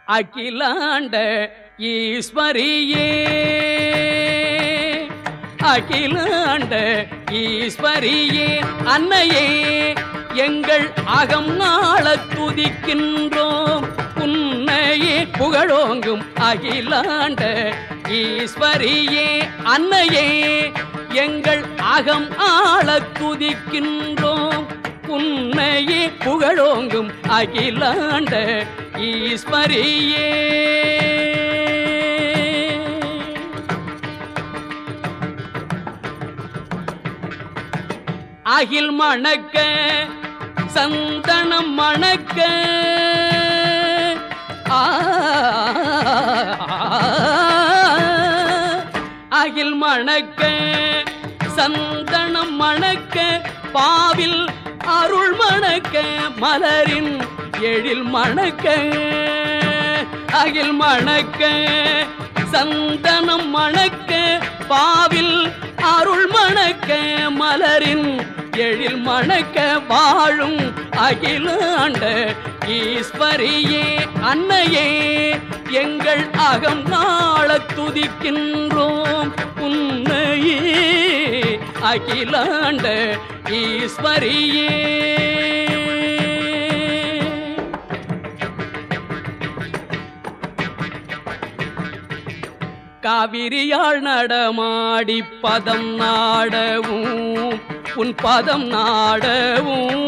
அகிலாண்ட ஈஸ்வரியே அகிலாண்ட ஈஸ்வரியே அன்னையே எங்கள் அகம் நாளத் துதிக்கின்றோம் உன்னையே புகழோங்கும் அகிலாண்ட ஈஸ்வரியே அன்னையே எங்கள் அகம் ஆளத் துதிக்கின்றோம் உன்னையே புகழோங்கும் அகிலாண்ட ஈஸ்வரியே அகில் மணக்க சந்தனம் மணக்க அகில் மணக்க சந்தனம் மணக்க பாவில் அருள் மணக்க மலரின் எழில் மணக்க அகில் மணக்க சந்தனம் மணக்க பாவில் அருள் மணக்க மலரின் எழில் மணக்க வாழும் அகிலாண்ட ஈஸ்வரியே அன்னையே எங்கள் அகம் நாளத் துதிக்கின்றோம் உன்னையே அகிலாண்ட ஈஸ்வரியே காவிரியாள் நடமாடி பதம் நாடவும் உன் பதம் நாடவும்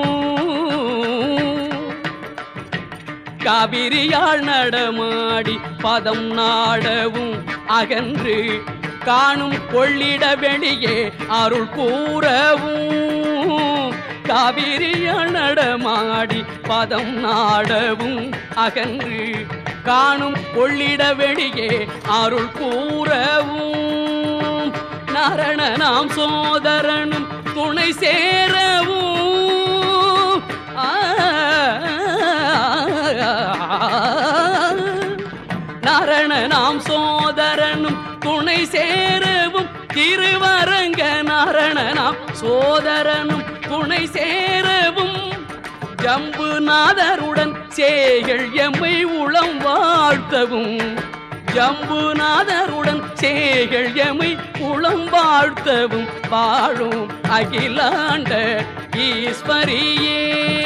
காவிரியாள் நடமாடி பதம் நாடவும் அகன்று காணும் கொள்ளிட வெளியே அருள் கூறவும் காவிரியாள் நடமாடி பதம் நாடவும் அகன்று காணும் கொள்ளிட வெளியே அருள் கூறவும் நாரணனாம் சோதரனும் துணை சேரவும் நாரணனாம் சோதரனும் துணை சேரவும் திருவரங்க நாரணனாம் சோதரனும் துணை சேரவும் ஜம்புநாதருடன் சேகள் எம்மை உளம் வாழ்த்தவும் ஜம்புநாதருடன் சேகள் எம்மை உளம் வாழ்த்தவும் வாழும் அகிலாண்ட ஈஸ்வரியே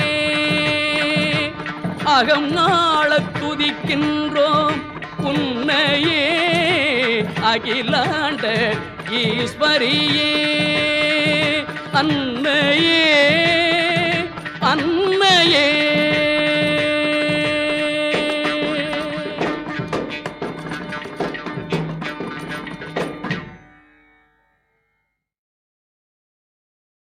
அகம் நாளத் துதிக்கின்றோம் உன்னையே அகிலாண்ட ஈஸ்வரியே அன்னையே